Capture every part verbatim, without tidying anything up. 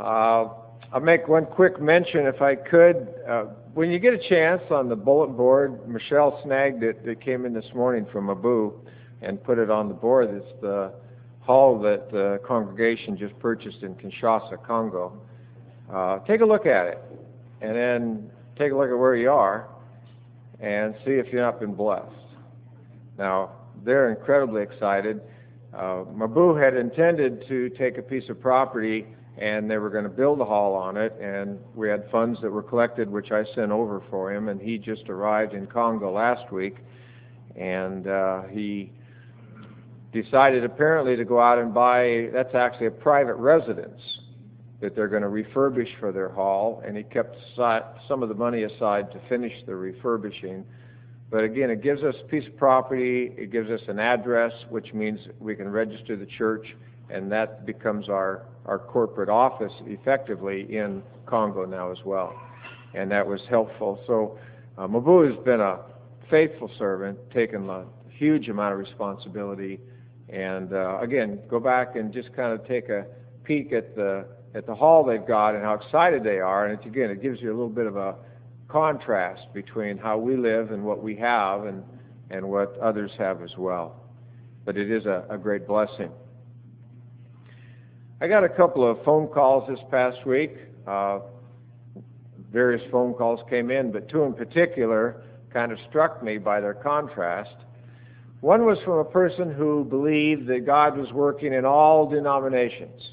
Uh, I'll make one quick mention, if I could. Uh, when you get a chance on the bulletin board, Michelle snagged it. It came in this morning from Abu and put it on the board. It's the hall that the congregation just purchased in Kinshasa, Congo. Uh, take a look at it, and then take a look at where you are, and see if you've not been blessed. Now, they're incredibly excited. Uh, Mabu had intended to take a piece of property, and they were going to build a hall on it, and we had funds that were collected, which I sent over for him, and he just arrived in Congo last week, and uh, he decided apparently to go out and buy, that's actually a private residence that they're going to refurbish for their hall, and he kept some of the money aside to finish the refurbishing. But again, it gives us a piece of property, it gives us an address, which means we can register the church, and that becomes our, our corporate office effectively in Congo now as well. And that was helpful. So uh, Mabu has been a faithful servant, taken a huge amount of responsibility, and uh, again, go back and just kind of take a peek at the at the hall they've got and how excited they are, and it's, again, it gives you a little bit of a contrast between how we live and what we have and, and what others have as well. But it is a, a great blessing. I got a couple of phone calls this past week. Uh, various phone calls came in, but two in particular kind of struck me by their contrast. One was from a person who believed that God was working in all denominations.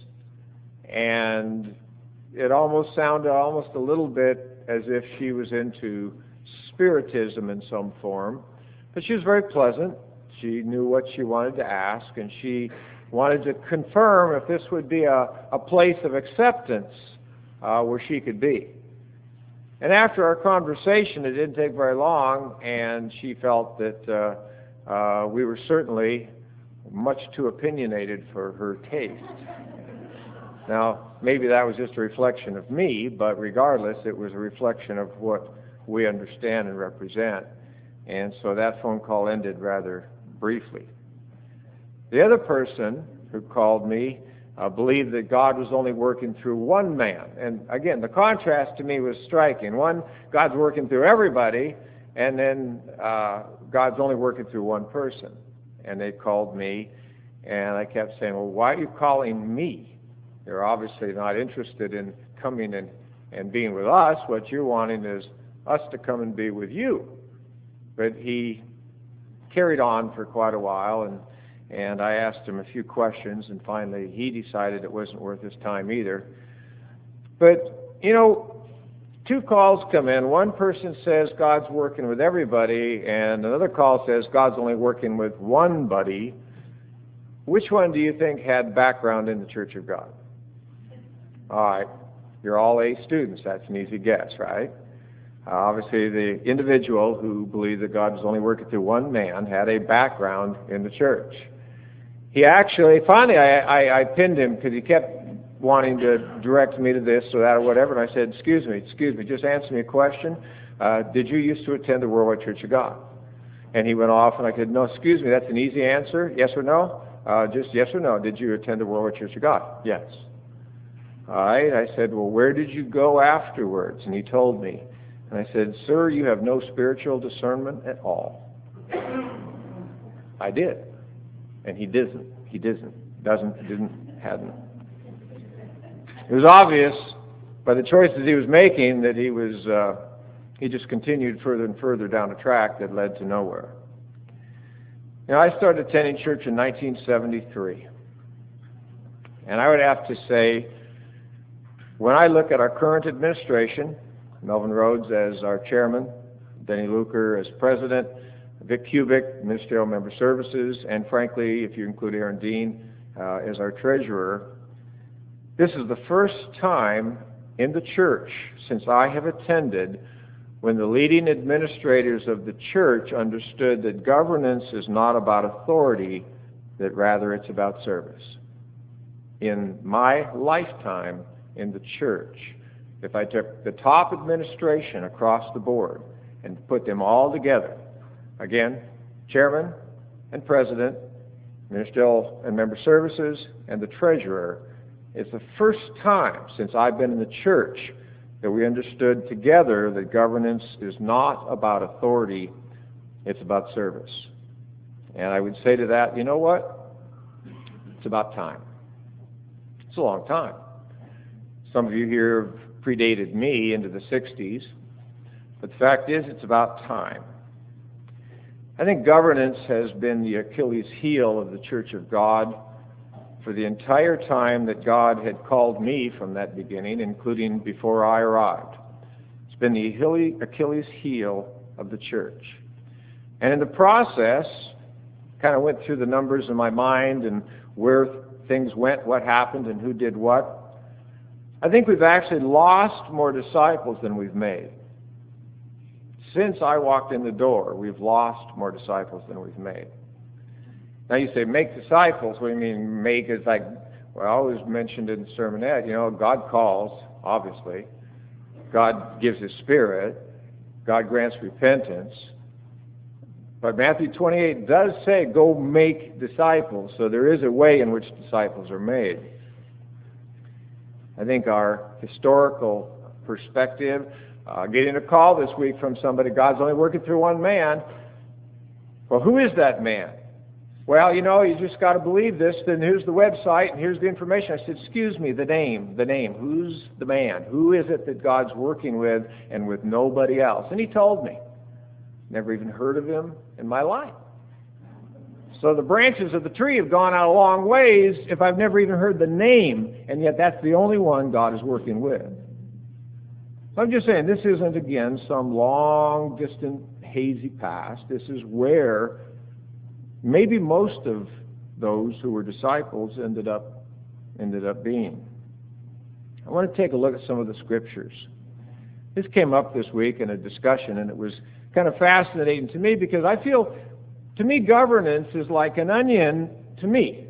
And it almost sounded almost a little bit as if she was into spiritism in some form. But she was very pleasant. She knew what she wanted to ask, and she wanted to confirm if this would be a, a place of acceptance uh, where she could be. And after our conversation, it didn't take very long, and she felt that uh, uh, we were certainly much too opinionated for her taste. Now, maybe that was just a reflection of me, but regardless, it was a reflection of what we understand and represent. And so that phone call ended rather briefly. The other person who called me uh, believed that God was only working through one man. And again, the contrast to me was striking. One, God's working through everybody, and then uh, God's only working through one person. And they called me, and I kept saying, well, why are you calling me? You're obviously not interested in coming and, and being with us. What you're wanting is us to come and be with you. But he carried on for quite a while, and, and I asked him a few questions, and finally he decided it wasn't worth his time either. But, you know, two calls come in. One person says God's working with everybody, and another call says God's only working with one buddy. Which one do you think had background in the Church of God? All right, you're all A students. That's an easy guess, right? Uh, obviously, the individual who believed that God was only working through one man had a background in the church. He actually, finally, I, I, I pinned him because he kept wanting to direct me to this or that or whatever, and I said, excuse me, excuse me, just answer me a question. Uh, did you used to attend the Worldwide Church of God? And he went off, and I said, no, excuse me, that's an easy answer, yes or no? Uh, just yes or no, did you attend the Worldwide Church of God? Yes. All right, I said, well, where did you go afterwards? And he told me. And I said, sir, you have no spiritual discernment at all. I did. And he didn't. He didn't. Doesn't, didn't, hadn't. It was obvious by the choices he was making that he was, uh, he just continued further and further down a track that led to nowhere. Now, I started attending church in nineteen seventy-three. And I would have to say, when I look at our current administration, Melvin Rhodes as our chairman, Denny Luker as president, Vic Kubik, Ministerial Member Services, and frankly, if you include Aaron Dean, uh, as our treasurer, this is the first time in the church since I have attended when the leading administrators of the church understood that governance is not about authority, that rather it's about service. In my lifetime in the church, if I took the top administration across the board and put them all together, again, chairman and president, ministerial and member services, and the treasurer, It's the first time since I've been in the church that we understood together that governance is not about authority, it's about service. And I would say to that, you know what? It's about time. It's a long time. Some of you here have predated me into the sixties, but the fact is it's about time. I think governance has been the Achilles heel of the Church of God for the entire time that God had called me from that beginning, including before I arrived. It's been the Achilles heel of the church. And in the process, kind of went through the numbers in my mind and where things went, what happened, and who did what. I think we've actually lost more disciples than we've made. Since I walked in the door, we've lost more disciples than we've made. Now you say, make disciples. What do you mean, make? Is like, well, I always mentioned in the sermonette, you know, God calls, obviously. God gives His Spirit. God grants repentance. But Matthew twenty-eight does say, go make disciples. So there is a way in which disciples are made. I think our historical perspective, uh, getting a call this week from somebody, God's only working through one man. Well, who is that man? Well, you know, you just got to believe this, then here's the website, and here's the information. I said, excuse me, the name, the name. Who's the man? Who is it that God's working with and with nobody else? And he told me. Never even heard of him in my life. So the branches of the tree have gone out a long ways if I've never even heard the name, and yet that's the only one God is working with. So I'm just saying, this isn't, again, some long, distant, hazy past. This is where maybe most of those who were disciples ended up ended up being. I want to take a look at some of the scriptures. This came up this week in a discussion, and it was kind of fascinating to me because I feel, to me, governance is like an onion to me.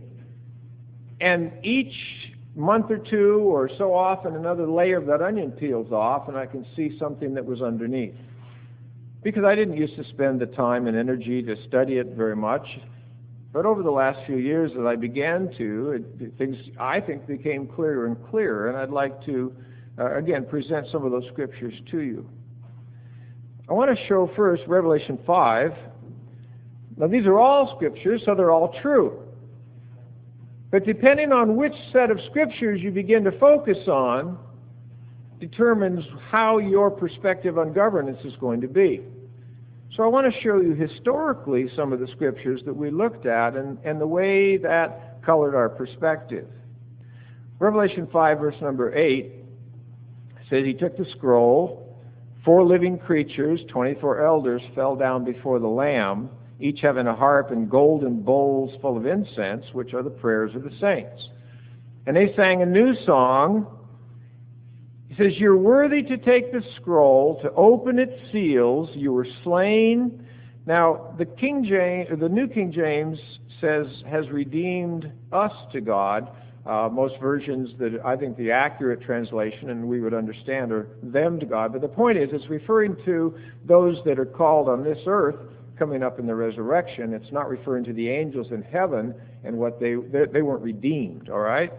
And each month or two or so often another layer of that onion peels off, and I can see something that was underneath. Because I didn't used to spend the time and energy to study it very much. But over the last few years as I began to, it, things, I think, became clearer and clearer. And I'd like to, uh, again, present some of those scriptures to you. I want to show first Revelation five. Now, these are all scriptures, so they're all true. But depending on which set of scriptures you begin to focus on, determines how your perspective on governance is going to be. So I want to show you historically some of the scriptures that we looked at and, and the way that colored our perspective. Revelation five, verse number eight, says, he took the scroll, four living creatures, twenty-four elders, fell down before the Lamb, each having a harp and golden bowls full of incense, which are the prayers of the saints. And they sang a new song. He says, you're worthy to take the scroll, to open its seals. You were slain. Now, the King James, the New King James says, has redeemed us to God. Uh, most versions that I think the accurate translation, and we would understand, are them to God. But the point is, it's referring to those that are called on this earth coming up in the resurrection. It's not referring to the angels in heaven and what they, they, they weren't redeemed, all right?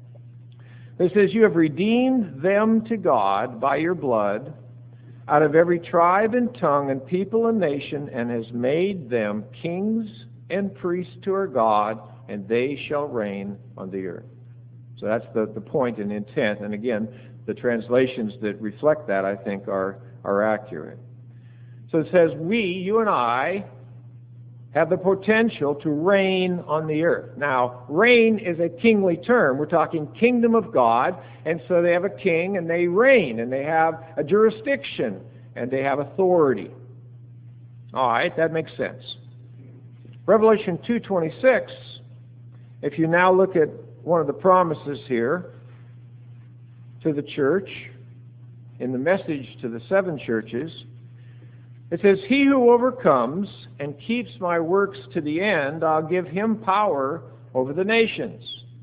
It says, you have redeemed them to God by your blood out of every tribe and tongue and people and nation, and has made them kings and priests to our God, and they shall reign on the earth. So that's the, the point and intent. And again, the translations that reflect that, I think, are, are accurate. So it says, we, you and I, have the potential to reign on the earth. Now, reign is a kingly term. We're talking kingdom of God, and so they have a king, and they reign, and they have a jurisdiction, and they have authority. All right, that makes sense. Revelation two twenty-six, if you now look at one of the promises here to the church, in the message to the seven churches, it says, he who overcomes and keeps my works to the end, I'll give him power over the nations.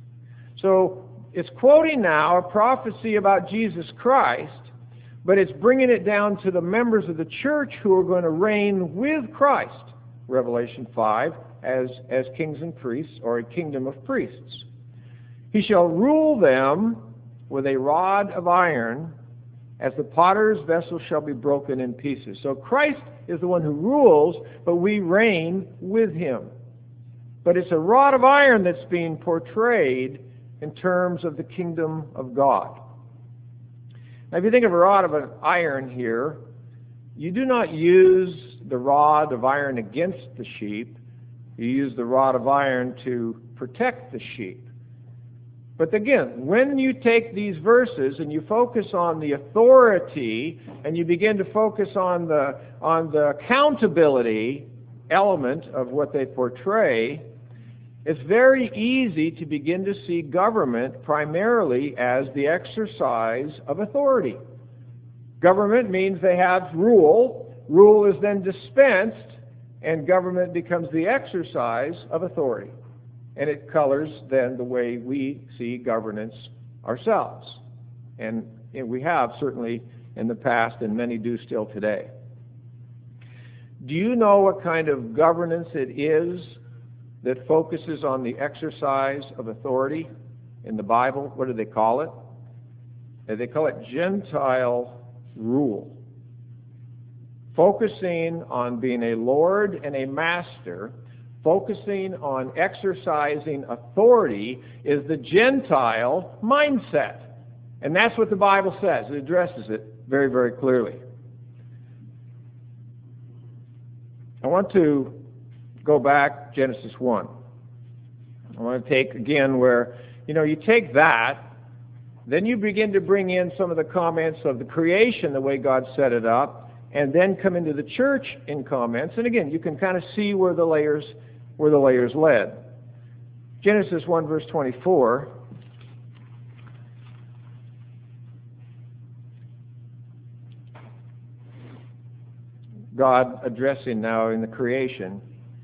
So it's quoting now a prophecy about Jesus Christ, but it's bringing it down to the members of the church who are going to reign with Christ, Revelation five, as, as kings and priests, or a kingdom of priests. He shall rule them with a rod of iron, as the potter's vessel shall be broken in pieces. So Christ is the one who rules, but we reign with him. But it's a rod of iron that's being portrayed in terms of the kingdom of God. Now, if you think of a rod of iron here, you do not use the rod of iron against the sheep. You use the rod of iron to protect the sheep. But again, when you take these verses and you focus on the authority and you begin to focus on the, on the accountability element of what they portray, it's very easy to begin to see government primarily as the exercise of authority. Government means they have rule. Rule is then dispensed, and government becomes the exercise of authority. And it colors then the way we see governance ourselves. And, and we have certainly in the past, and many do still today. Do you know what kind of governance it is that focuses on the exercise of authority in the Bible? What do they call it? They call it Gentile rule. Focusing on being a lord and a master, focusing on exercising authority, is the Gentile mindset. And that's what the Bible says. It addresses it very, very clearly. I want to go back Genesis one. I want to take again where, you know, you take that, then you begin to bring in some of the comments of the creation, the way God set it up, and then come into the church in comments. And again, you can kind of see where the layers where the layers led. Genesis one verse twenty-four. God addressing now in the creation.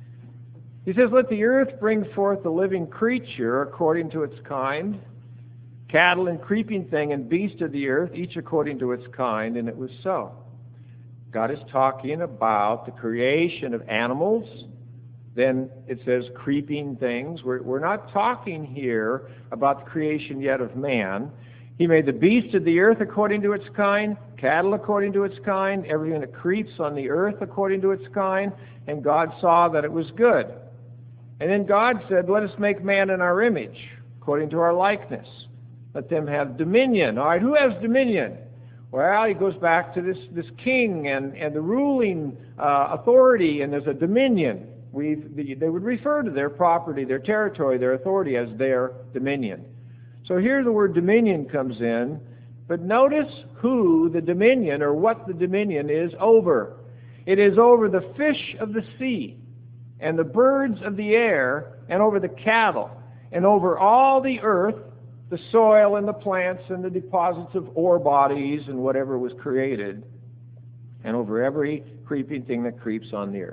He says, "Let the earth bring forth a living creature according to its kind, cattle and creeping thing and beast of the earth, each according to its kind." And it was so. God is talking about the creation of animals. Then it says creeping things. We're, we're not talking here about the creation yet of man. He made the beast of the earth according to its kind, cattle according to its kind, everything that creeps on the earth according to its kind, and God saw that it was good. And then God said, "Let us make man in our image, according to our likeness. Let them have dominion." All right, who has dominion? Well, he goes back to this, this king and, and the ruling uh, authority, and there's a dominion. We've, they would refer to their property, their territory, their authority as their dominion. So here the word dominion comes in, but notice who the dominion or what the dominion is over. It is over the fish of the sea and the birds of the air and over the cattle and over all the earth, the soil and the plants and the deposits of ore bodies and whatever was created, and over every creeping thing that creeps on the earth.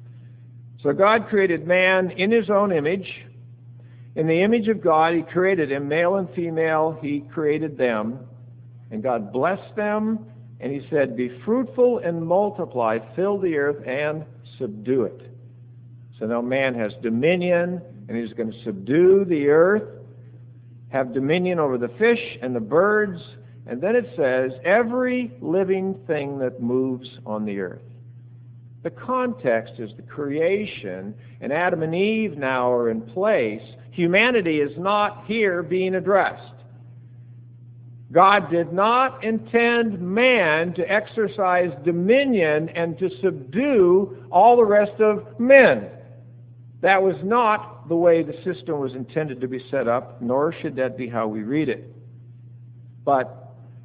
So God created man in his own image. In the image of God, he created him, male and female, he created them. And God blessed them, and he said, "Be fruitful and multiply, fill the earth and subdue it." So now man has dominion, and he's going to subdue the earth, have dominion over the fish and the birds, and then it says, every living thing that moves on the earth. The context is the creation, and Adam and Eve now are in place. Humanity is not here being addressed. God did not intend man to exercise dominion and to subdue all the rest of men. That was not the way the system was intended to be set up, nor should that be how we read it. But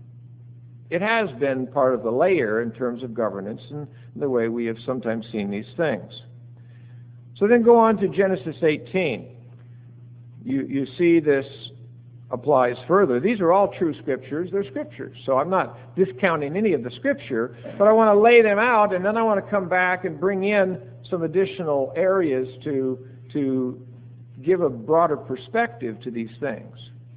it has been part of the layer in terms of governance and the way we have sometimes seen these things. So then go on to Genesis eighteen. You, you see this applies further. These are all true scriptures. They're scriptures. So I'm not discounting any of the scripture, but I want to lay them out, and then I want to come back and bring in some additional areas to, to give a broader perspective to these things.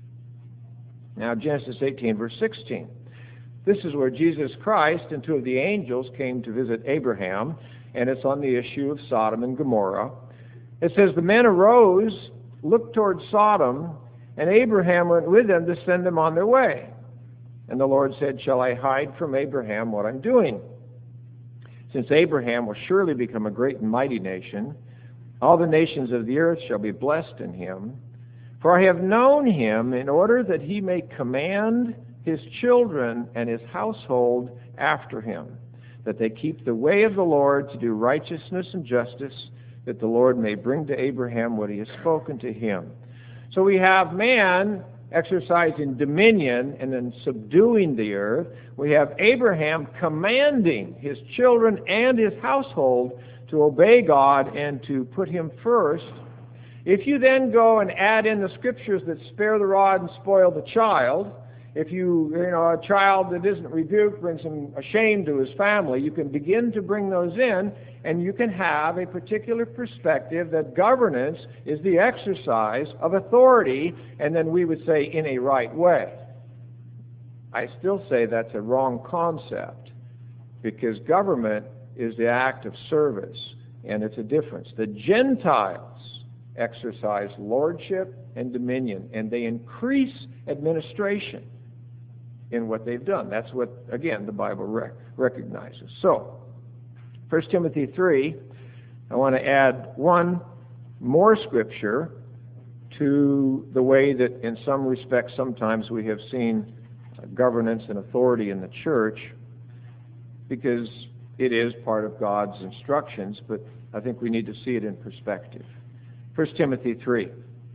Now, Genesis eighteen, verse sixteen. This is where Jesus Christ and two of the angels came to visit Abraham, and it's on the issue of Sodom and Gomorrah. It says, "The men arose, looked toward Sodom, And Abraham went with them to send them on their way. And the Lord said, shall I hide from Abraham what I'm doing? Since Abraham will surely become a great and mighty nation, all the nations of the earth shall be blessed in him. For I have known him in order that he may command his children and his household after him, that they keep the way of the Lord to do righteousness and justice, that the Lord may bring to Abraham what he has spoken to him. So we have man exercising dominion and then subduing the earth. We have Abraham commanding his children and his household to obey God and to put him first. If you then go and add in the scriptures that spare the rod and spoil the child, if you, you know, a child that isn't rebuked brings him shame to his family, you can begin to bring those in, and you can have a particular perspective that governance is the exercise of authority, and then we would say in a right way. I still say that's a wrong concept, because government is the act of service, and it's a difference. The Gentiles exercise lordship and dominion, and they increase administration in what they've done. That's what, again, the Bible rec- recognizes. So, First Timothy three, I want to add one more scripture to the way that in some respects sometimes we have seen governance and authority in the church, because it is part of God's instructions, but I think we need to see it in perspective. First Timothy three.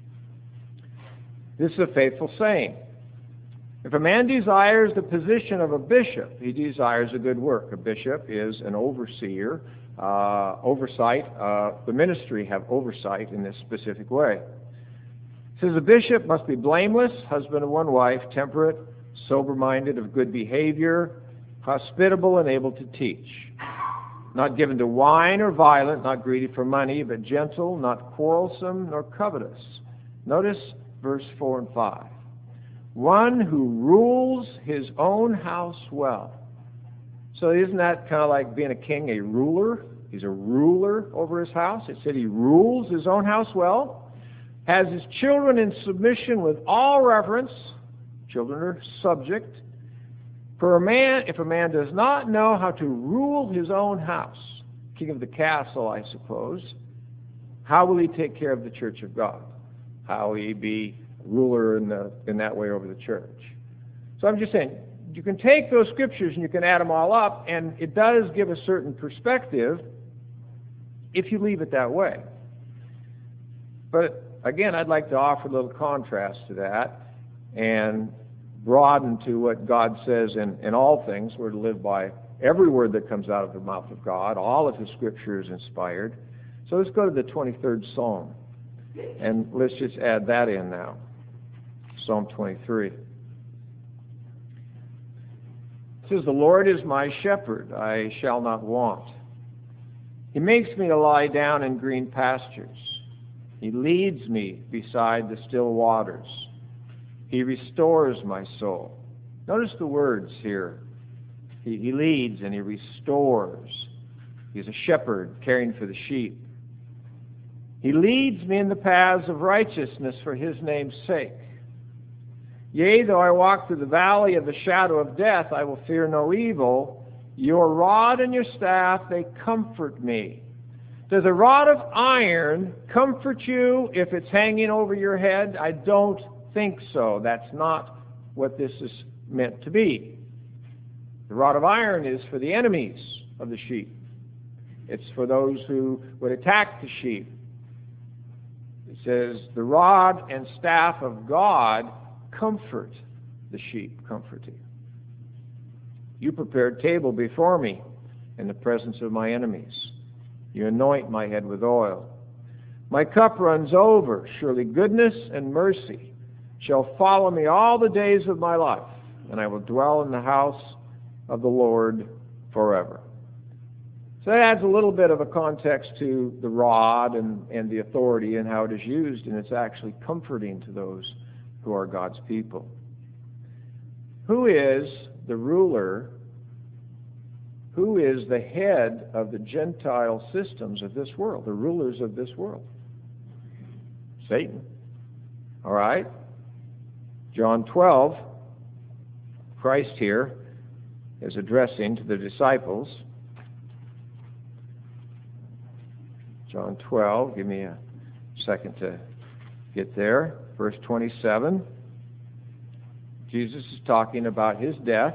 This is a faithful saying. If a man desires the position of a bishop, he desires a good work. A bishop is an overseer, uh, oversight. Uh, the ministry have oversight in this specific way. It says a bishop must be blameless, husband of one wife, temperate, sober-minded, of good behavior, hospitable, and able to teach. Not given to wine or violent, not greedy for money, but gentle, not quarrelsome, nor covetous. Notice verse four and five. One who rules his own house well. So isn't that kind of like being a king, a ruler? He's a ruler over his house. It said he rules his own house well, has his children in submission with all reverence. Children are subject. For a man, if a man does not know how to rule his own house, king of the castle, I suppose, how will he take care of the church of God? How will he be ruler in, the, in that way over the church? So I'm just saying, you can take those scriptures and you can add them all up, and it does give a certain perspective if you leave it that way. But again, I'd like to offer a little contrast to that and broaden to what God says in, in all things. We're to live by every word that comes out of the mouth of God. All of His Scripture is inspired. So let's go to the twenty-third Psalm, and let's just add that in now. Psalm twenty-three. It says, the Lord is my shepherd, I shall not want. He makes me to lie down in green pastures. He leads me beside the still waters. He restores my soul. Notice the words here. He, he leads and he restores. He's a shepherd caring for the sheep. He leads me in the paths of righteousness for His name's sake. Yea, though I walk through the valley of the shadow of death, I will fear no evil. Your rod and your staff, they comfort me. Does a rod of iron comfort you if it's hanging over your head? I don't think so. That's not what this is meant to be. The rod of iron is for the enemies of the sheep. It's for those who would attack the sheep. It says, the rod and staff of God comfort the sheep, comfort you. You prepare a table before me in the presence of my enemies. You anoint my head with oil. My cup runs over. Surely goodness and mercy shall follow me all the days of my life, and I will dwell in the house of the Lord forever. So that adds a little bit of a context to the rod and, and the authority and how it is used, and it's actually comforting to those who are God's people. Who is the ruler? Who is the head of the Gentile systems of this world, the rulers of this world? Satan. All right? John twelve, Christ here is addressing to the disciples. John twelve, give me a second to get there. Verse twenty-seven. Jesus is talking about his death.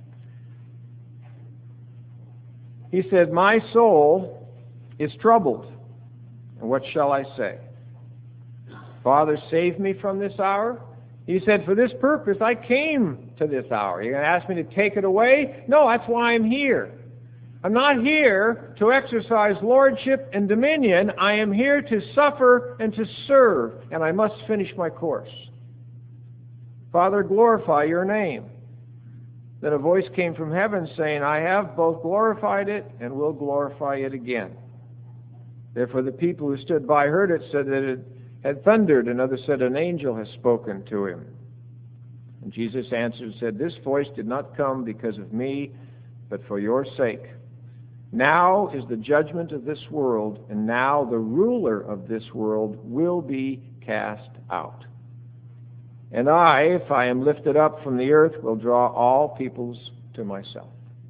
He said, "My soul is troubled, and what shall I say? Father, save me from this hour." He said, "For this purpose I came to this hour." You're going to ask me to take it away? No, that's why I'm here. I'm not here to exercise lordship and dominion. I am here to suffer and to serve, and I must finish my course. Father, glorify your name. Then a voice came from heaven saying, "I have both glorified it and will glorify it again." Therefore the people who stood by heard it, said that it had thundered, and others said, "An angel has spoken to him." And Jesus answered and said, "This voice did not come because of me, but for your sake. Now is the judgment of this world, and now the ruler of this world will be cast out. And I, if I am lifted up from the earth, will draw all peoples to myself."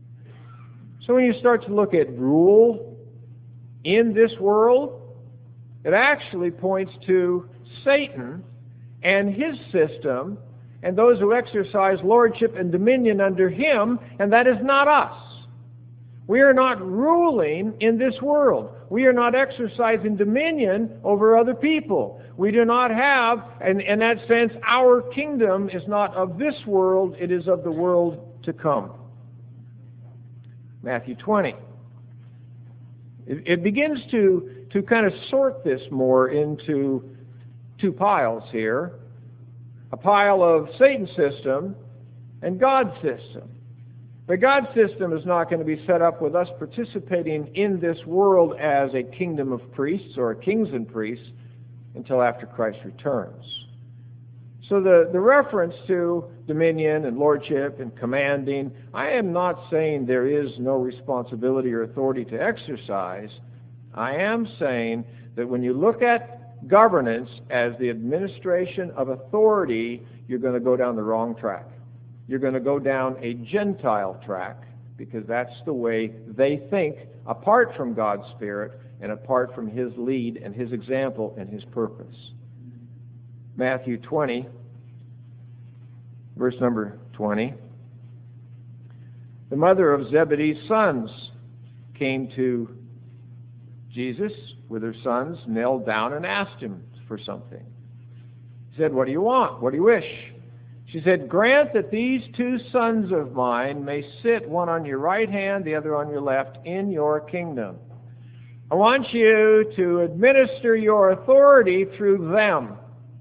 So when you start to look at rule in this world, it actually points to Satan and his system and those who exercise lordship and dominion under him, and that is not us. We are not ruling in this world. We are not exercising dominion over other people. We do not have, and in that sense, our kingdom is not of this world, it is of the world to come. Matthew twenty. It, it begins to, to kind of sort this more into two piles here. A pile of Satan's system and God's system. But God's system is not going to be set up with us participating in this world as a kingdom of priests or kings and priests until after Christ returns. So the, the reference to dominion and lordship and commanding, I am not saying there is no responsibility or authority to exercise. I am saying that when you look at governance as the administration of authority, you're going to go down the wrong track. You're going to go down a Gentile track, because that's the way they think, apart from God's Spirit and apart from his lead and his example and his purpose. Matthew twenty, verse number twenty. The mother of Zebedee's sons came to Jesus with her sons, knelt down and asked him for something. He said, "What do you want? What do you wish?" She said, "Grant that these two sons of mine may sit, one on your right hand, the other on your left, in your kingdom. I want you to administer your authority through them."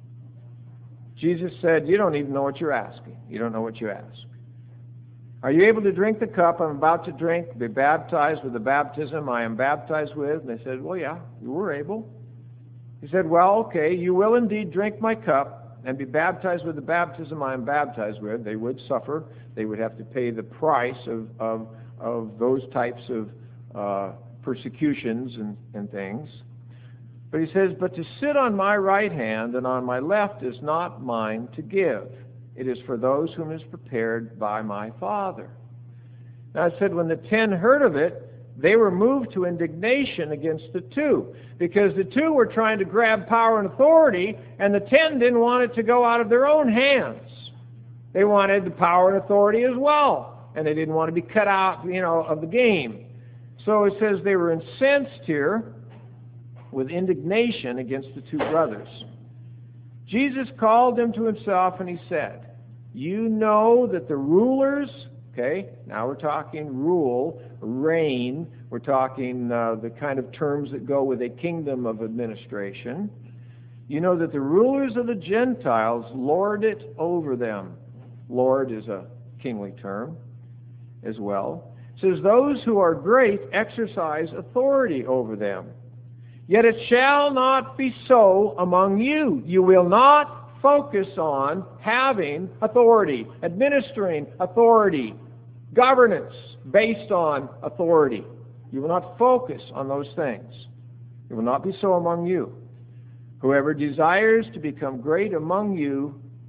Jesus said, "You don't even know what you're asking. You don't know what you ask. Are you able to drink the cup I'm about to drink, be baptized with the baptism I am baptized with?" And they said, "Well, yeah, you were able." He said, "Well, okay, you will indeed drink my cup and be baptized with the baptism I am baptized with." They would suffer. They would have to pay the price of, of, of those types of uh, persecutions and, and things. But he says, "But to sit on my right hand and on my left is not mine to give. It is for those whom is prepared by my Father." Now it said when the ten heard of it, they were moved to indignation against the two, because the two were trying to grab power and authority, and the ten didn't want it to go out of their own hands. They wanted the power and authority as well, and they didn't want to be cut out, you know, of the game. So it says they were incensed here with indignation against the two brothers. Jesus called them to himself, and he said, "You know that the rulers," okay, now we're talking rule, reign, we're talking uh, the kind of terms that go with a kingdom of administration. "You know that the rulers of the Gentiles lord it over them." Lord is a kingly term as well. It says, "Those who are great exercise authority over them. Yet it shall not be so among you." You will not focus on having authority, administering authority, governance based on authority. You will not focus on those things. It will not be so among you. "Whoever desires to become great among you,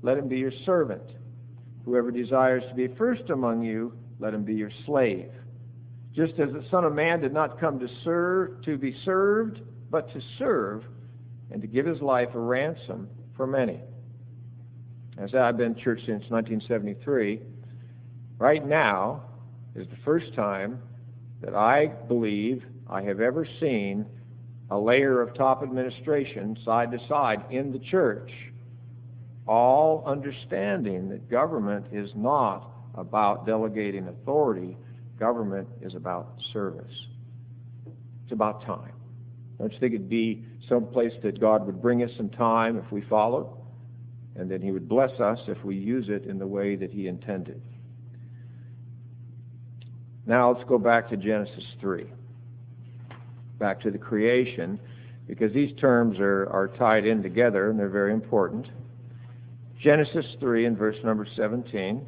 let him be your servant. Whoever desires to be first among you, let him be your slave. Just as the Son of Man did not come to serve, to be served, but to serve, and to give his life a ransom for many. As I've been in church since nineteen seventy-three, right now is the first time that I believe I have ever seen a layer of top administration side to side in the church, all understanding that government is not about delegating authority. Government is about service. It's about time. Don't you think it'd be someplace that God would bring us in time if we followed, and that he would bless us if we use it in the way that he intended? Now let's go back to Genesis three, back to the creation, because these terms are, are tied in together and they're very important. Genesis three and verse number seventeen.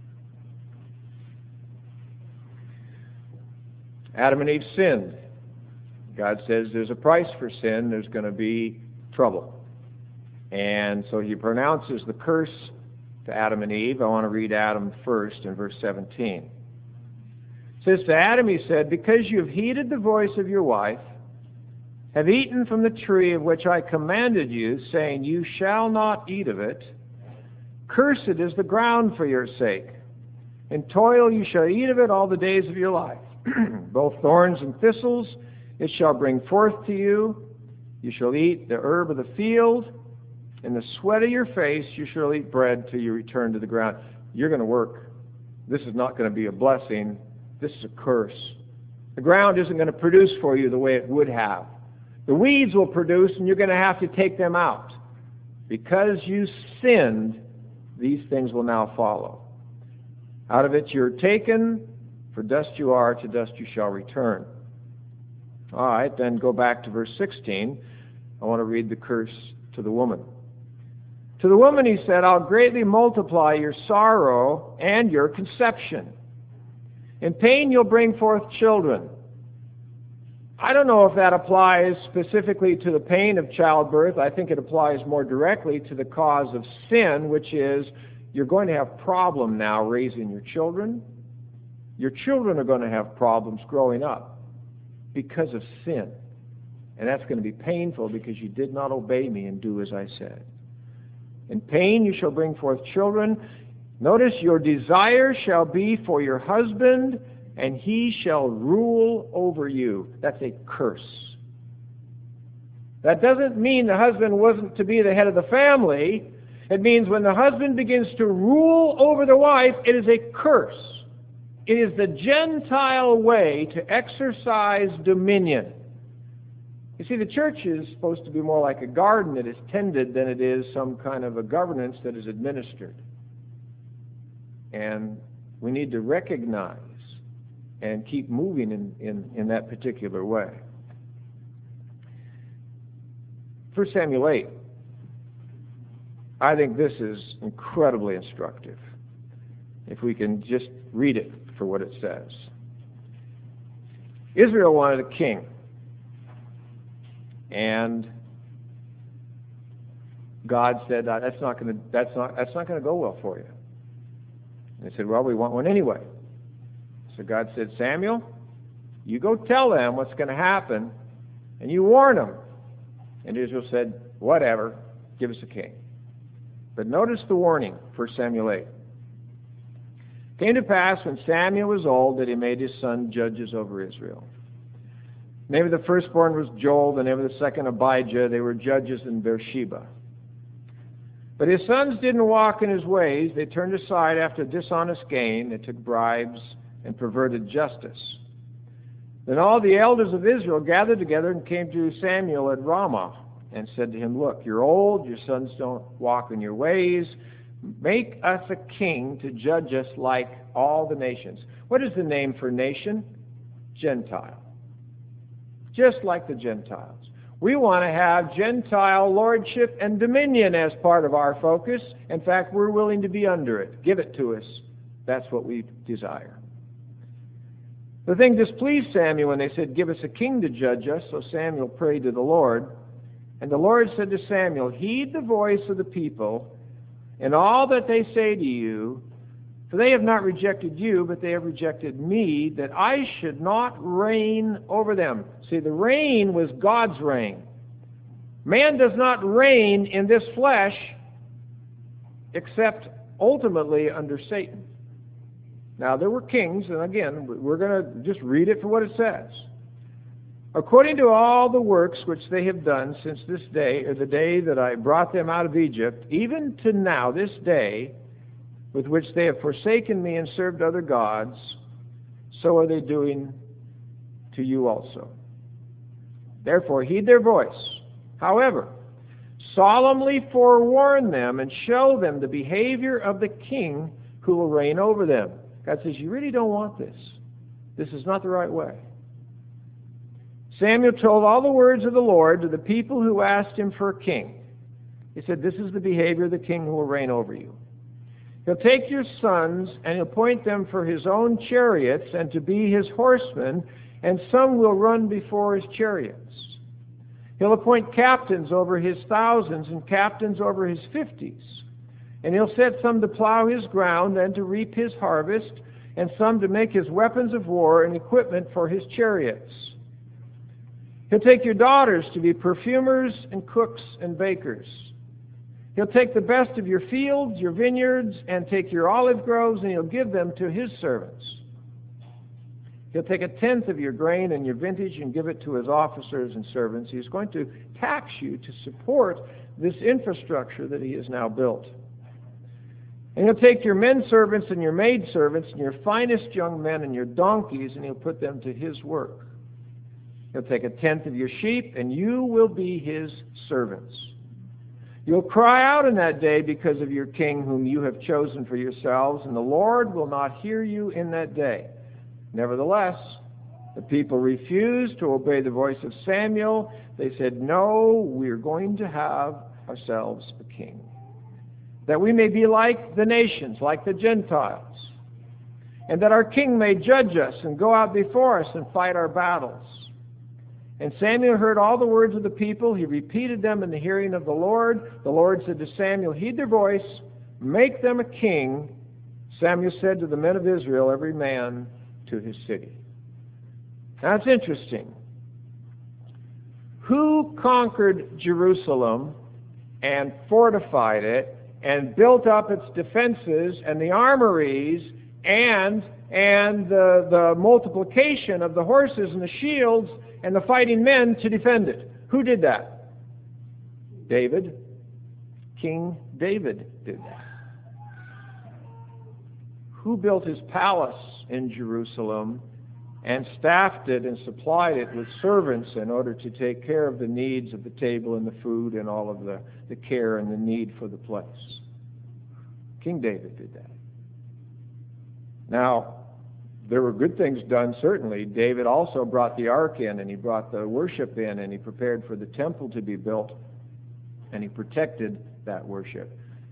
Adam and Eve sinned. God says there's a price for sin. There's going to be trouble. And so he pronounces the curse to Adam and Eve. I want to read Adam first in verse seventeen. It says, to Adam he said, because you have heeded the voice of your wife, have eaten from the tree of which I commanded you, saying, you shall not eat of it, cursed is the ground for your sake. In toil you shall eat of it all the days of your life. Both thorns and thistles it shall bring forth to you. You shall eat the herb of the field. In the sweat of your face you shall eat bread till you return to the ground. You're going to work. This is not going to be a blessing. This is a curse. The ground isn't going to produce for you the way it would have. The weeds will produce, and you're going to have to take them out. Because you sinned, these things will now follow. Out of it you're taken, for dust you are, to dust you shall return. All right, then go back to verse sixteen. I want to read the curse to the woman. To the woman he said, I'll greatly multiply your sorrow and your conception. In pain you'll bring forth children. I don't know if that applies specifically to the pain of childbirth. I think it applies more directly to the cause of sin, which is you're going to have problem now raising your children. Your children are going to have problems growing up because of sin. And that's going to be painful because you did not obey me and do as I said. In pain you shall bring forth children. Notice, your desire shall be for your husband, and he shall rule over you. That's a curse. That doesn't mean the husband wasn't to be the head of the family. It means when the husband begins to rule over the wife, it is a curse. It is the Gentile way to exercise dominion. You see, the church is supposed to be more like a garden that is tended than it is some kind of a governance that is administered. And we need to recognize and keep moving in, in, in that particular way. First Samuel eight. I think this is incredibly instructive. If we can just read it for what it says. Israel wanted a king. And God said, that's not going to that's not that's not going to go well for you. And they said, well, we want one anyway. So God said, Samuel, you go tell them what's going to happen, and you warn them. And Israel said, whatever, give us a king. But notice the warning, First Samuel eight. It came to pass when Samuel was old that he made his son judges over Israel. The name of the firstborn was Joel, the name of the second Abijah. They were judges in Beersheba. But his sons didn't walk in his ways. They turned aside after dishonest gain. They took bribes and perverted justice. Then all the elders of Israel gathered together and came to Samuel at Ramah and said to him, look, you're old, your sons don't walk in your ways. Make us a king to judge us like all the nations. What is the name for nation? Gentile. Just like the Gentiles. We want to have Gentile lordship and dominion as part of our focus. In fact, we're willing to be under it. Give it to us. That's what we desire. The thing displeased Samuel when they said, give us a king to judge us. So Samuel prayed to the Lord. And the Lord said to Samuel, heed the voice of the people in all that they say to you, for they have not rejected you, but they have rejected me, that I should not reign over them. See, the reign was God's reign. Man does not reign in this flesh except ultimately under Satan. Now, there were kings, and again, we're going to just read it for what it says. According to all the works which they have done since this day, or the day that I brought them out of Egypt, even to now, this day, with which they have forsaken me and served other gods, so are they doing to you also. Therefore, heed their voice. However, solemnly forewarn them and show them the behavior of the king who will reign over them. God says, you really don't want this. This is not the right way. Samuel told all the words of the Lord to the people who asked him for a king. He said, this is the behavior of the king who will reign over you. He'll take your sons and he'll appoint them for his own chariots and to be his horsemen, and some will run before his chariots. He'll appoint captains over his thousands and captains over his fifties. And he'll set some to plow his ground and to reap his harvest, and some to make his weapons of war and equipment for his chariots. He'll take your daughters to be perfumers and cooks and bakers. He'll take the best of your fields, your vineyards, and take your olive groves, and he'll give them to his servants. He'll take a tenth of your grain and your vintage and give it to his officers and servants. He's going to tax you to support this infrastructure that he has now built. And he'll take your men servants and your maid servants and your finest young men and your donkeys, and he'll put them to his work. He'll take a tenth of your sheep, and you will be his servants. You'll cry out in that day because of your king whom you have chosen for yourselves, and the Lord will not hear you in that day. Nevertheless, the people refused to obey the voice of Samuel. They said, no, we're going to have ourselves a king, that we may be like the nations, like the Gentiles, and that our king may judge us and go out before us and fight our battles. And Samuel heard all the words of the people. He repeated them in the hearing of the Lord. The Lord said to Samuel, heed their voice, make them a king. Samuel said to the men of Israel, every man to his city. Now it's interesting. Who conquered Jerusalem and fortified it and built up its defenses and the armories and and the, the multiplication of the horses and the shields and the fighting men to defend it? Who did that? David. King David did that. Who built his palace in Jerusalem and staffed it and supplied it with servants in order to take care of the needs of the table and the food and all of the, the care and the need for the place? King David did that. Now, there were good things done, certainly. David also brought the ark in, and he brought the worship in, and he prepared for the temple to be built, and he protected that worship.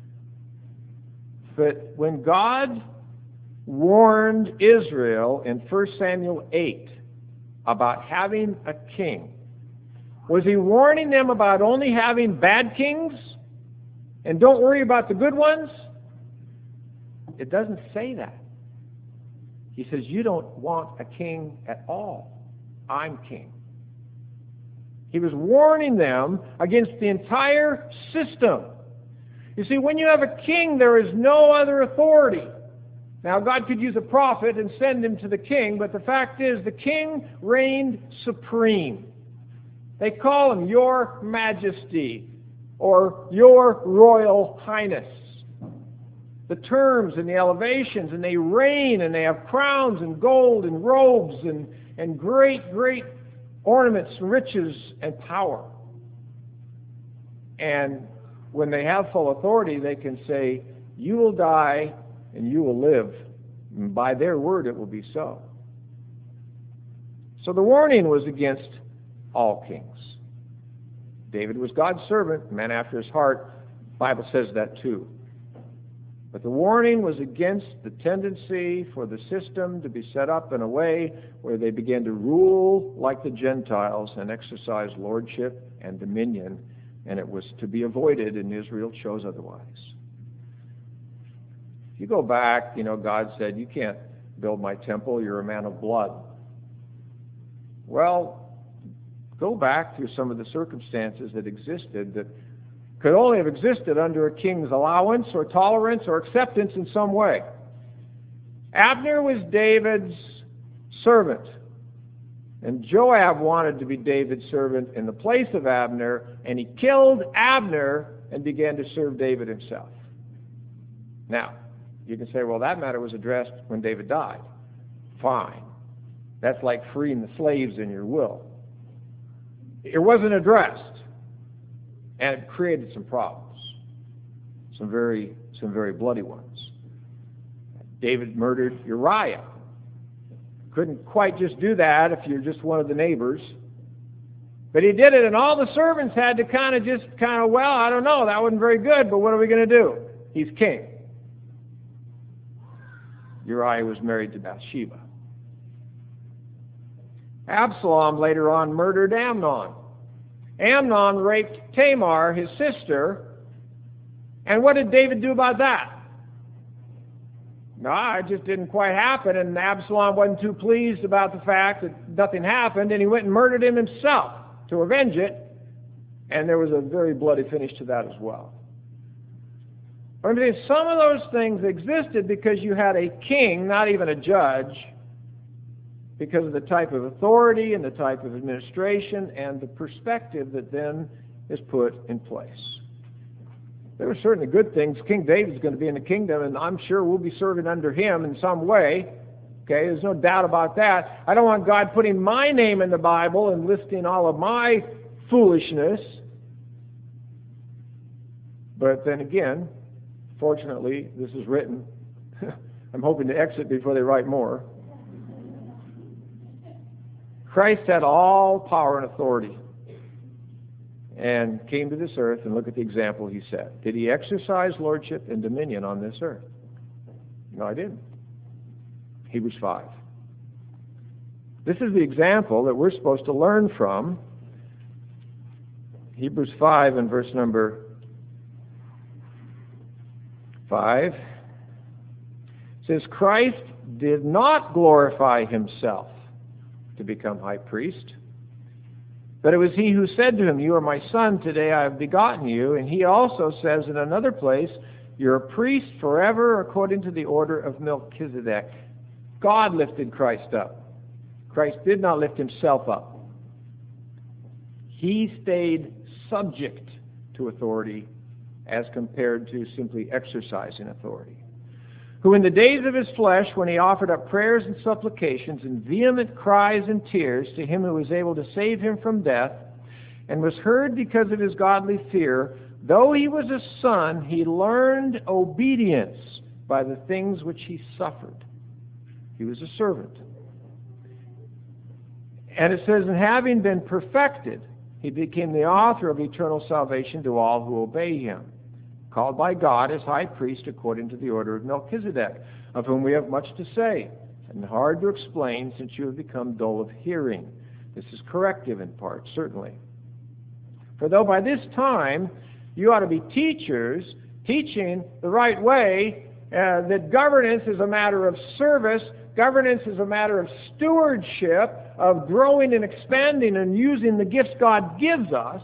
But when God warned Israel in First Samuel eight about having a king, was he warning them about only having bad kings and don't worry about the good ones? It doesn't say that. He says, you don't want a king at all. I'm king. He was warning them against the entire system. You see, when you have a king, there is no other authority. Now, God could use a prophet and send him to the king, but the fact is the king reigned supreme. They call him Your Majesty or Your Royal Highness. The terms and the elevations, and they reign, and they have crowns and gold and robes and, and great, great ornaments, riches, and power. And when they have full authority, they can say, you will die and you will live. And by their word it will be so. So the warning was against all kings. David was God's servant, man after his heart. The Bible says that too. But the warning was against the tendency for the system to be set up in a way where they began to rule like the Gentiles and exercise lordship and dominion, and it was to be avoided, and Israel chose otherwise. If you go back, you know, God said, you can't build my temple, you're a man of blood. Well, go back through some of the circumstances that existed that could only have existed under a king's allowance or tolerance or acceptance in some way. Abner was David's servant, and Joab wanted to be David's servant in the place of Abner, and he killed Abner and began to serve David himself. Now, you can say, well, that matter was addressed when David died. Fine. That's like freeing the slaves in your will. It wasn't addressed, and it created some problems, some very, some very bloody ones. David murdered Uriah. Couldn't quite just do that if you're just one of the neighbors. But he did it, and all the servants had to kind of just kind of, well, I don't know, that wasn't very good, but what are we going to do? He's king. Uriah was married to Bathsheba. Absalom later on murdered Amnon. Amnon raped Tamar, his sister, and what did David do about that? No, it just didn't quite happen, and Absalom wasn't too pleased about the fact that nothing happened, and he went and murdered him himself to avenge it, and there was a very bloody finish to that as well. I mean, some of those things existed because you had a king, not even a judge, because of the type of authority and the type of administration and the perspective that then is put in place. There were certainly good things. King David's going to be in the kingdom, and I'm sure we'll be serving under him in some way. Okay, there's no doubt about that. I don't want God putting my name in the Bible and listing all of my foolishness. But then again, fortunately, this is written. I'm hoping to exit before they write more. Christ had all power and authority and came to this earth, and look at the example he set. Did he exercise lordship and dominion on this earth? No, he didn't. Hebrews five. This is the example that we're supposed to learn from. Hebrews five and verse number five says, Christ did not glorify himself to become high priest, but it was he who said to him, you are my son, today I have begotten you. And he also says in another place, you're a priest forever according to the order of Melchizedek. God lifted Christ up. Christ did not lift himself up. He stayed subject to authority as compared to simply exercising authority. Who in the days of his flesh, when he offered up prayers and supplications and vehement cries and tears to him who was able to save him from death, and was heard because of his godly fear, though he was a son, he learned obedience by the things which he suffered. He was a servant. And it says, and having been perfected, he became the author of eternal salvation to all who obey him, called by God as high priest according to the order of Melchizedek, of whom we have much to say, and hard to explain since you have become dull of hearing. This is corrective in part, certainly. For though by this time you ought to be teachers, teaching the right way, uh, that governance is a matter of service, governance is a matter of stewardship, of growing and expanding and using the gifts God gives us,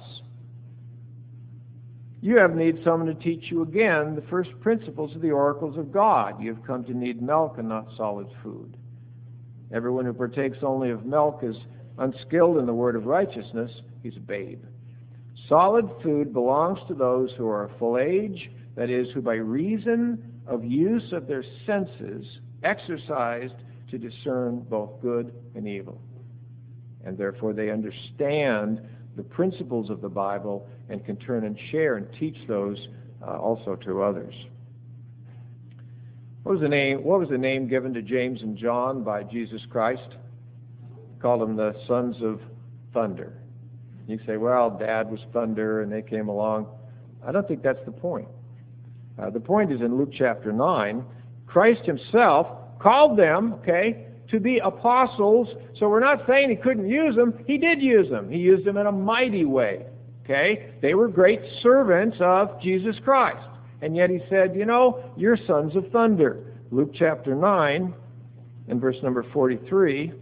you have need someone to teach you again the first principles of the oracles of God. You have come to need milk and not solid food. Everyone who partakes only of milk is unskilled in the word of righteousness. He's a babe. Solid food belongs to those who are of full age, that is, who by reason of use of their senses exercised to discern both good and evil. And therefore they understand the principles of the Bible and can turn and share and teach those uh, also to others. What was the name? What was the name given to James and John by Jesus Christ? Called them the sons of thunder. You say, well, Dad was thunder and they came along. I don't think that's the point. Uh, the point is in Luke chapter nine, Christ himself called them, okay, to be apostles. So we're not saying he couldn't use them. He did use them. He used them in a mighty way. Okay? They were great servants of Jesus Christ. And yet he said, you know, you're sons of thunder. Luke chapter nine and verse number forty-three.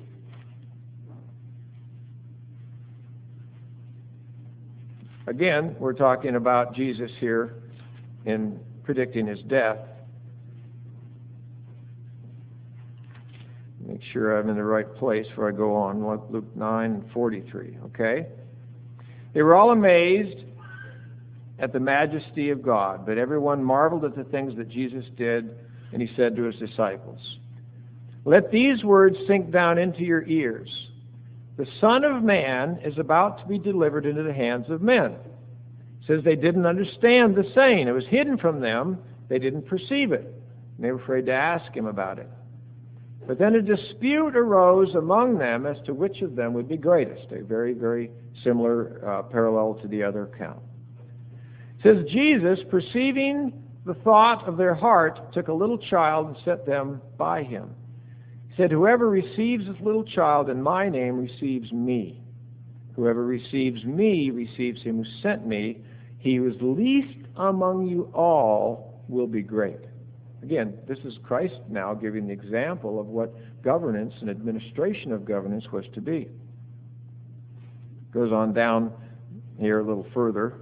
Again, we're talking about Jesus here in predicting his death. Make sure I'm in the right place before I go on. Luke nine and forty-three, okay? They were all amazed at the majesty of God, but everyone marveled at the things that Jesus did, and he said to his disciples, let these words sink down into your ears. The Son of Man is about to be delivered into the hands of men. It says they didn't understand the saying. It was hidden from them. They didn't perceive it. And they were afraid to ask him about it. But then a dispute arose among them as to which of them would be greatest. A very, very similar uh, parallel to the other account. It says, Jesus, perceiving the thought of their heart, took a little child and set them by him. He said, whoever receives this little child in my name receives me. Whoever receives me receives him who sent me. He who is least among you all will be great. Again, this is Christ now giving the example of what governance and administration of governance was to be. Goes on down here a little further.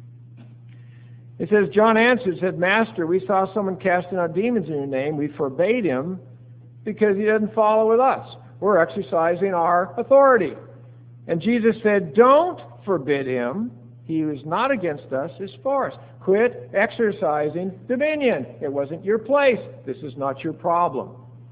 It says, John answered, said, Master, we saw someone casting out demons in your name. We forbade him because he doesn't follow with us. We're exercising our authority. And Jesus said, don't forbid him. He who is not against us is for us. Quit exercising dominion. It wasn't your place. This is not your problem.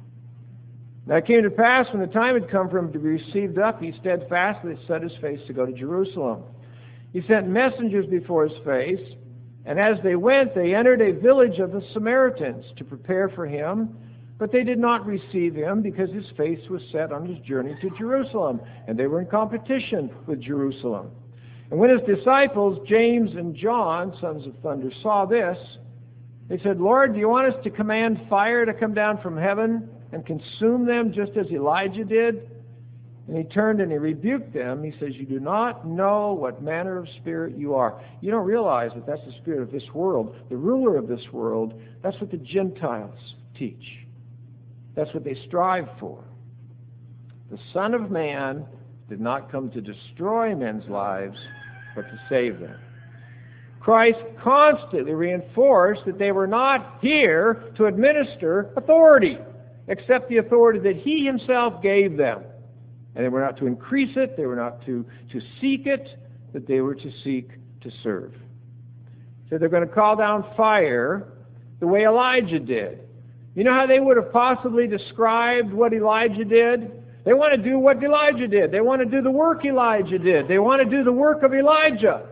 Now it came to pass, when the time had come for him to be received up, he steadfastly set his face to go to Jerusalem. He sent messengers before his face, and as they went, they entered a village of the Samaritans to prepare for him, but they did not receive him because his face was set on his journey to Jerusalem, and they were in competition with Jerusalem. And when his disciples, James and John, sons of thunder, saw this, they said, Lord, do you want us to command fire to come down from heaven and consume them just as Elijah did? And he turned and he rebuked them. He says, you do not know what manner of spirit you are. You don't realize that that's the spirit of this world. The ruler of this world, that's what the Gentiles teach. That's what they strive for. The Son of Man did not come to destroy men's lives, but to save them. Christ constantly reinforced that they were not here to administer authority, except the authority that he himself gave them. And they were not to increase it, they were not to, to seek it, but they were to seek to serve. So they're going to call down fire the way Elijah did. You know how they would have possibly described what Elijah did? They want to do what Elijah did. They want to do the work Elijah did. They want to do the work of Elijah.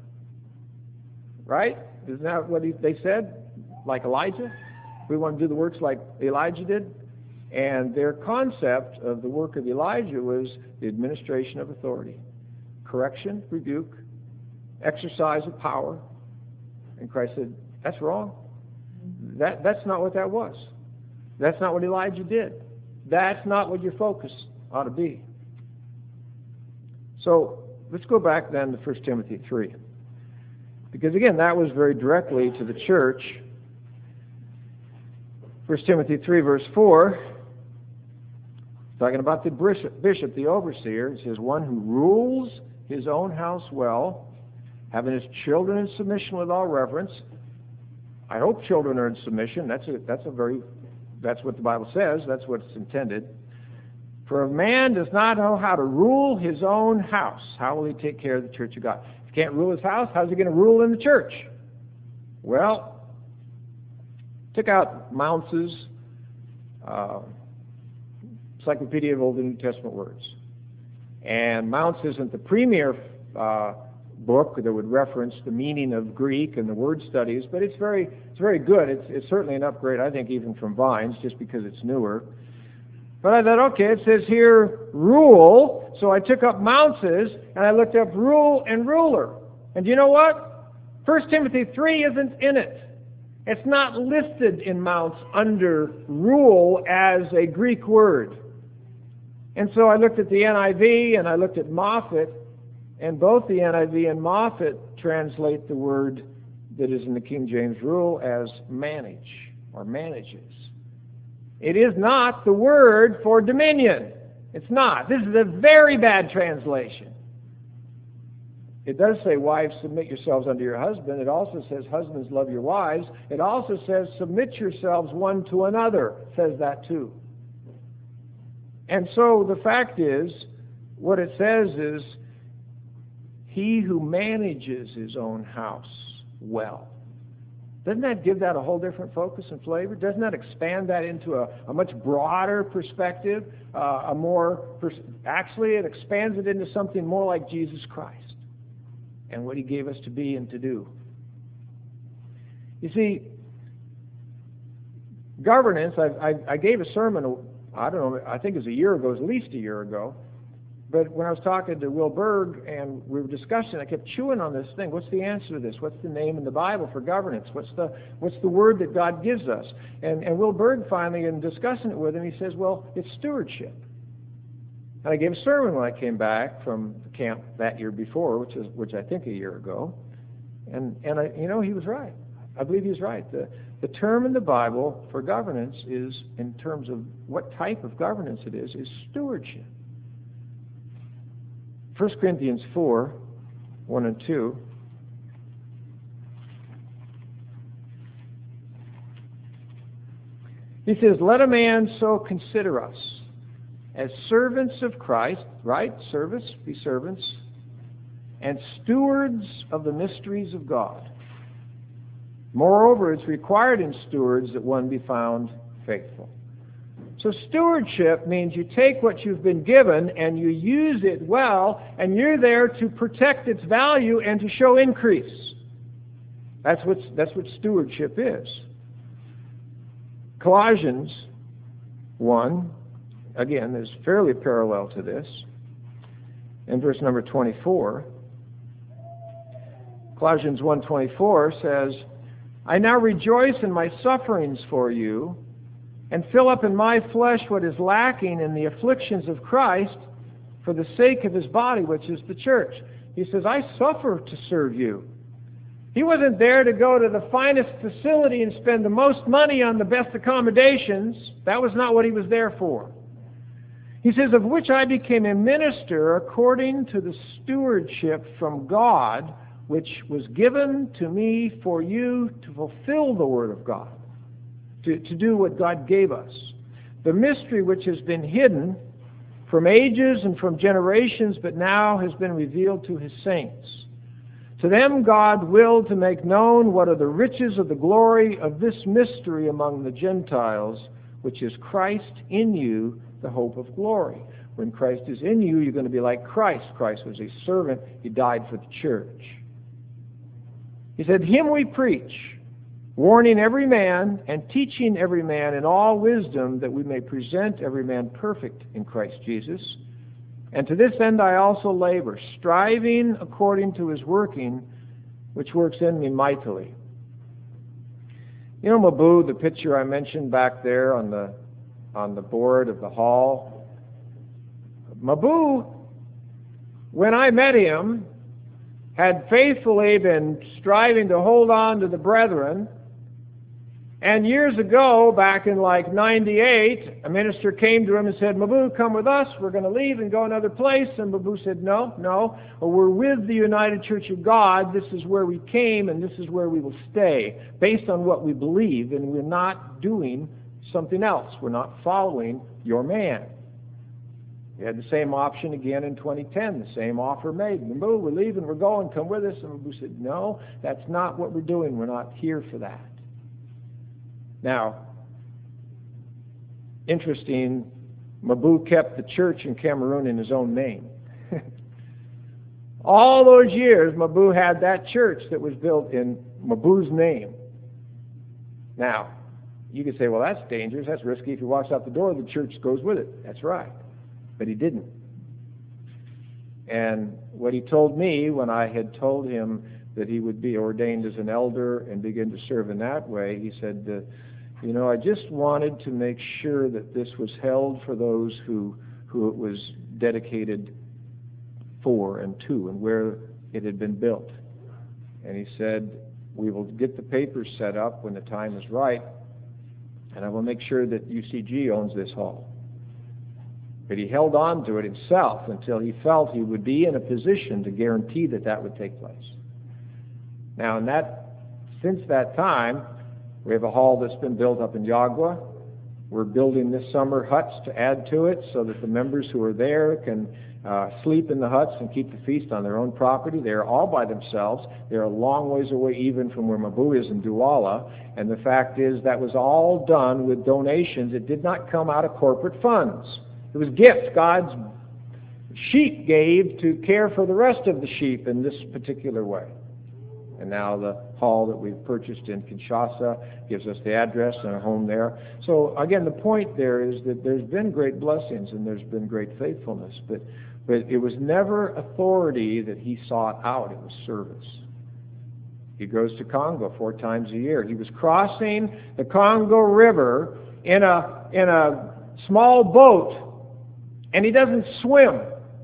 Right? Isn't that what he, they said? Like Elijah? We want to do the works like Elijah did? And their concept of the work of Elijah was the administration of authority. Correction, rebuke, exercise of power. And Christ said, that's wrong. That, that's not what that was. That's not what Elijah did. That's not what your focus ought to be. So let's go back then to First Timothy three. Because again, that was very directly to the church. First Timothy three, verse four, talking about the bishop, bishop, the overseer. It says, one who rules his own house well, having his children in submission with all reverence. I hope children are in submission. That's a, that's a very, that's what the Bible says. That's what it's intended. For a man does not know how to rule his own house, how will he take care of the church of God? If he can't rule his house, how's he going to rule in the church? Well, took out Mounce's uh, Encyclopedia of Old and New Testament Words. And Mounce isn't the premier uh, book that would reference the meaning of Greek and the word studies, but it's very it's very good. It's, it's certainly an upgrade, I think, even from Vine's, just because it's newer. But I thought, okay, it says here, rule. So I took up Mounce's, and I looked up rule and ruler. And you know what? First Timothy three isn't in it. It's not listed in Mounce under rule as a Greek word. And so I looked at the N I V and I looked at Moffat, and both the N I V and Moffat translate the word that is in the King James Rule as manage or manages. It is not the word for dominion. It's not. This is a very bad translation. It does say, wives, submit yourselves unto your husband. It also says, husbands, love your wives. It also says, submit yourselves one to another. It says that too. And so the fact is, what it says is, he who manages his own house well. Doesn't that give that a whole different focus and flavor? Doesn't that expand that into a, a much broader perspective? Uh, a more, pers- actually, it expands it into something more like Jesus Christ and what he gave us to be and to do. You see, governance, I, I, I gave a sermon, I don't know, I think it was a year ago, it was at least a year ago, but when I was talking to Will Berg and we were discussing, I kept chewing on this thing. What's the answer to this? What's the name in the Bible for governance? What's the what's the word that God gives us? And, and Will Berg finally, in discussing it with him, he says, well, it's stewardship. And I gave a sermon when I came back from the camp that year before, which is which I think a year ago. And and I, you know, he was right. I believe he was right. The the term in the Bible for governance is, in terms of what type of governance it is, is stewardship. First Corinthians four, one and two. He says, let a man so consider us, as servants of Christ, right? Service, be servants, and stewards of the mysteries of God. Moreover, it's required in stewards that one be found faithful. So stewardship means you take what you've been given and you use it well, and you're there to protect its value and to show increase. That's what, that's what stewardship is. Colossians one, again, is fairly parallel to this. In verse number twenty-four, Colossians one twenty-four says, I now rejoice in my sufferings for you, and fill up in my flesh what is lacking in the afflictions of Christ for the sake of his body, which is the church. He says, I suffer to serve you. He wasn't there to go to the finest facility and spend the most money on the best accommodations. That was not what he was there for. He says, of which I became a minister according to the stewardship from God, which was given to me for you to fulfill the word of God. To, to do what God gave us. The mystery which has been hidden from ages and from generations, but now has been revealed to his saints. To them God willed to make known what are the riches of the glory of this mystery among the Gentiles, which is Christ in you, the hope of glory. When Christ is in you, you're going to be like Christ. Christ was a servant. He died for the church. He said, him we preach, warning every man and teaching every man in all wisdom, that we may present every man perfect in Christ Jesus. And to this end I also labor, striving according to his working, which works in me mightily. You know Mabu, the picture I mentioned back there on the on the board of the hall? Mabu, when I met him, had faithfully been striving to hold on to the brethren. And years ago, back in like ninety-eight, a minister came to him and said, Mabu, come with us. We're going to leave and go another place. And Mabu said, no, no. We're with the United Church of God. This is where we came, and this is where we will stay, based on what we believe. And we're not doing something else. We're not following your man. We had the same option again in twenty ten, the same offer made. Mabu, we're leaving, we're going, come with us. And Mabu said, no, that's not what we're doing. We're not here for that. Now, interesting, Mabu kept the church in Cameroon in his own name. All those years, Mabu had that church that was built in Mabu's name. Now, you could say, well, that's dangerous, that's risky. If he walks out the door, the church goes with it. That's right. But he didn't. And what he told me when I had told him that he would be ordained as an elder and begin to serve in that way, he said, uh, you know, I just wanted to make sure that this was held for those who, who it was dedicated for and to, and where it had been built. And he said, we will get the papers set up when the time is right, and I will make sure that U C G owns this hall. But he held on to it himself until he felt he would be in a position to guarantee that that would take place. Now, in that, since that time, we have a hall that's been built up in Yagua. We're building this summer huts to add to it so that the members who are there can uh, sleep in the huts and keep the feast on their own property. They are all by themselves. They're a long ways away even from where Mabu is in Douala. And the fact is that was all done with donations. It did not come out of corporate funds. It was gifts God's sheep gave to care for the rest of the sheep in this particular way. And now the hall that we've purchased in Kinshasa gives us the address and a home there. So again, the point there is that there's been great blessings and there's been great faithfulness, but, but it was never authority that he sought out. It was service. He goes to Congo four times a year. He was crossing the Congo River in a, in a small boat, and he doesn't swim.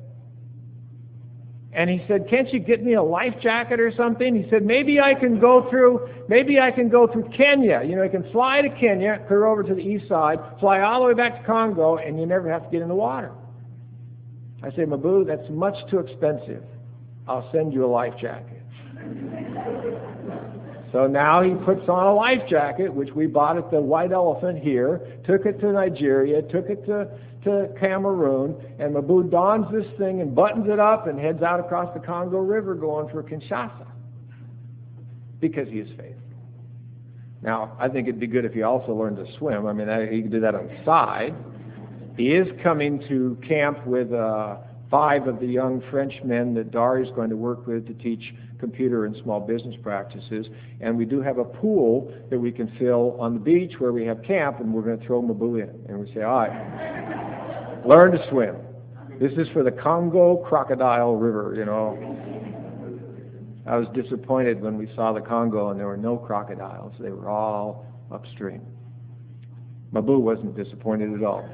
And he said, can't you get me a life jacket or something? He said, maybe I can go through, maybe I can go through Kenya. You know, you can fly to Kenya, clear over to the east side, fly all the way back to Congo, and you never have to get in the water. I said, Mabu, that's much too expensive. I'll send you a life jacket. So now he puts on a life jacket, which we bought at the White Elephant here, took it to Nigeria, took it to, to Cameroon, and Mabu dons this thing and buttons it up and heads out across the Congo River going for Kinshasa because he is faithful. Now, I think it'd be good if he also learned to swim. I mean, he could do that on the side. He is coming to camp with uh, five of the young Frenchmen that Dari is going to work with to teach computer and small business practices, and we do have a pool that we can fill on the beach where we have camp, and we're going to throw Mabu in. And we say, all right, learn to swim. This is for the Congo Crocodile River, you know. I was disappointed when we saw the Congo and there were no crocodiles. They were all upstream. Mabu wasn't disappointed at all.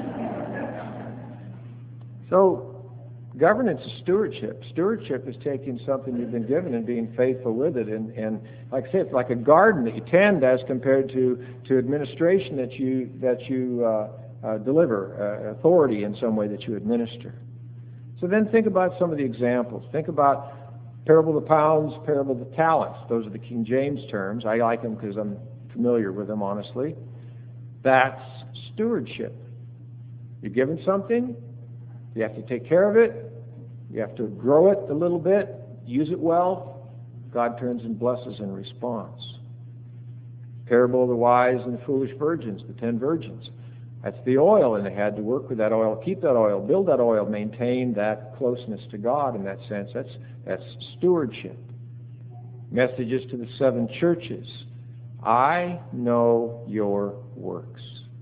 So, governance is stewardship. Stewardship is taking something you've been given and being faithful with it. And, and like I say, it's like a garden that you tend as compared to, to administration that you, that you uh, uh, deliver, uh, authority in some way that you administer. So then think about some of the examples. Think about parable of the pounds, parable of the talents. Those are the King James terms. I like them because I'm familiar with them, honestly. That's stewardship. You're given something, you have to take care of it, you have to grow it a little bit, use it well. God turns and blesses in response. Parable of the wise and the foolish virgins, the ten virgins. That's the oil, and they had to work with that oil, keep that oil, build that oil, maintain that closeness to God in that sense. That's, that's stewardship. Messages to the seven churches. I know your works.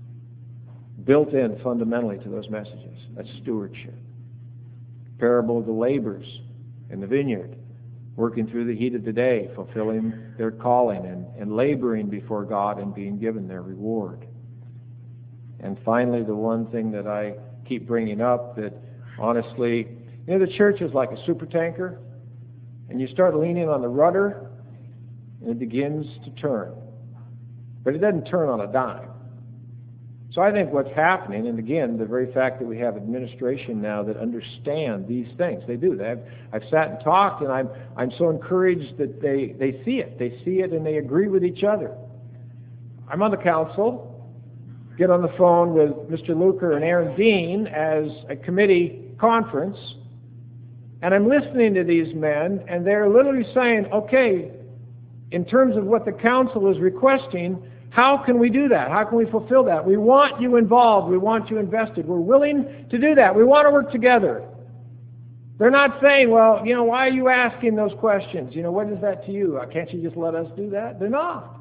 Built in fundamentally to those messages. That's stewardship. Parable of the laborers in the vineyard, working through the heat of the day, fulfilling their calling and, and laboring before God and being given their reward. And finally, the one thing that I keep bringing up that honestly, you know, the church is like a supertanker, and you start leaning on the rudder, and it begins to turn. But it doesn't turn on a dime. So I think what's happening, and again, the very fact that we have administration now that understand these things, they do. They have, I've sat and talked, and I'm I'm so encouraged that they, they see it. They see it, and they agree with each other. I'm on the council, get on the phone with Mister Luker and Aaron Dean as a committee conference, and I'm listening to these men, and they're literally saying, okay, in terms of what the council is requesting, how can we do that? How can we fulfill that? We want you involved. We want you invested. We're willing to do that. We want to work together. They're not saying, well, you know, why are you asking those questions? You know, what is that to you? Can't you just let us do that? They're not.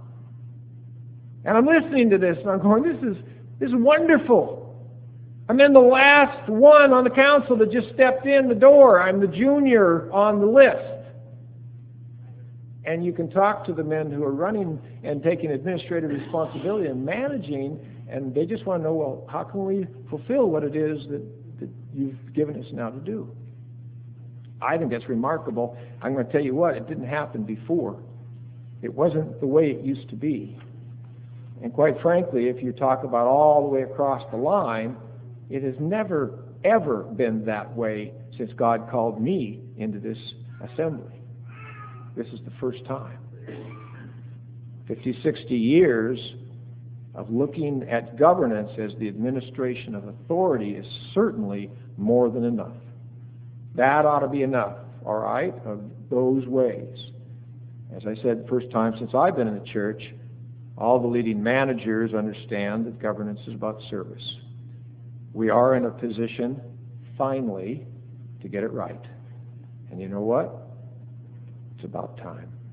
And I'm listening to this, and I'm going, this is, this is wonderful. I'm in the last one on the council that just stepped in the door. I'm the junior on the list. And you can talk to the men who are running and taking administrative responsibility and managing, and they just want to know, well, how can we fulfill what it is that, that you've given us now to do? I think that's remarkable. I'm going to tell you what, it didn't happen before. It wasn't the way it used to be. And quite frankly, if you talk about all the way across the line, it has never, ever been that way since God called me into this assembly. This is the first time. fifty, sixty years of looking at governance as the administration of authority is certainly more than enough. That ought to be enough, all right, of those ways. As I said, the first time since I've been in the church, all the leading managers understand that governance is about service. We are in a position, finally, to get it right. And you know what? It's about time.